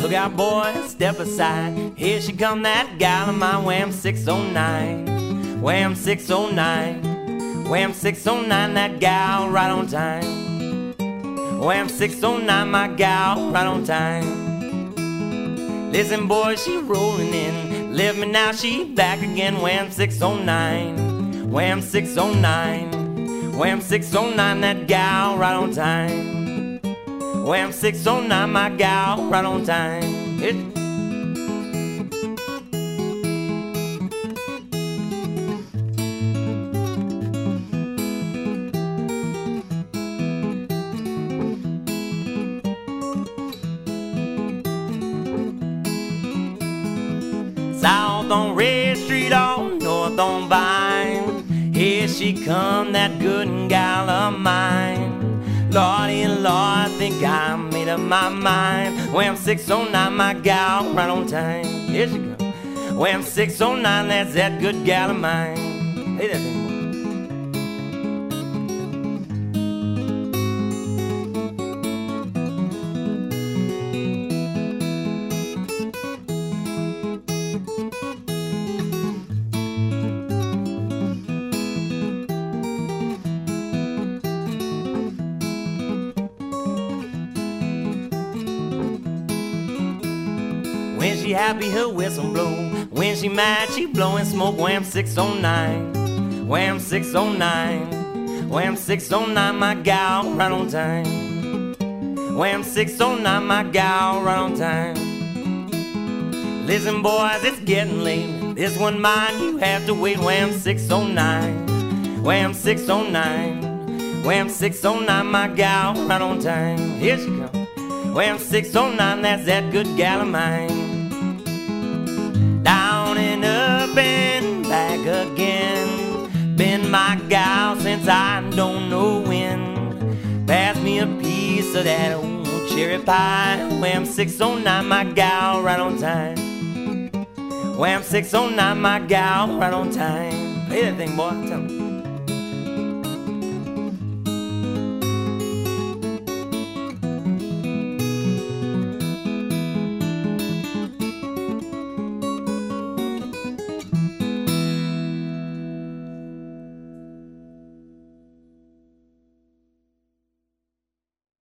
Look out, boy, step aside. Here she come, that gal of mine. Wham 609, Wham 609, Wham 609, that gal right on time. Wham 609, my gal right on time. Listen, boy, she rolling in. Leave me now, she back again. Wham 609, Wham 609, Wham 609, that gal right on time. Wham 609, my gal right on time. South on Red Street, on North on Vine. Here she come, that good gal of mine. Lordy, Lord, I think I made up my mind. Wham 609, my gal right on time. Here she go. Wham 609, that's that good gal of mine. Hey, that thing, boy. When she happy, her whistle blow. When she mad, she blowing smoke. Wham 609, Wham 609, Wham 609, my gal right on time. Wham 609, my gal right on time. Listen, boys, it's getting late. This one mine, you have to wait. Wham 609, Wham 609, Wham 609, my gal right on time. Here she comes. Wham 609, that's that good gal of mine. Down and up and back again. Been my gal since I don't know when. Pass me a piece of that old cherry pie. Wham 609, my gal right on time. Wham 609, my gal right on time. Hey, that thing, boy, tell me.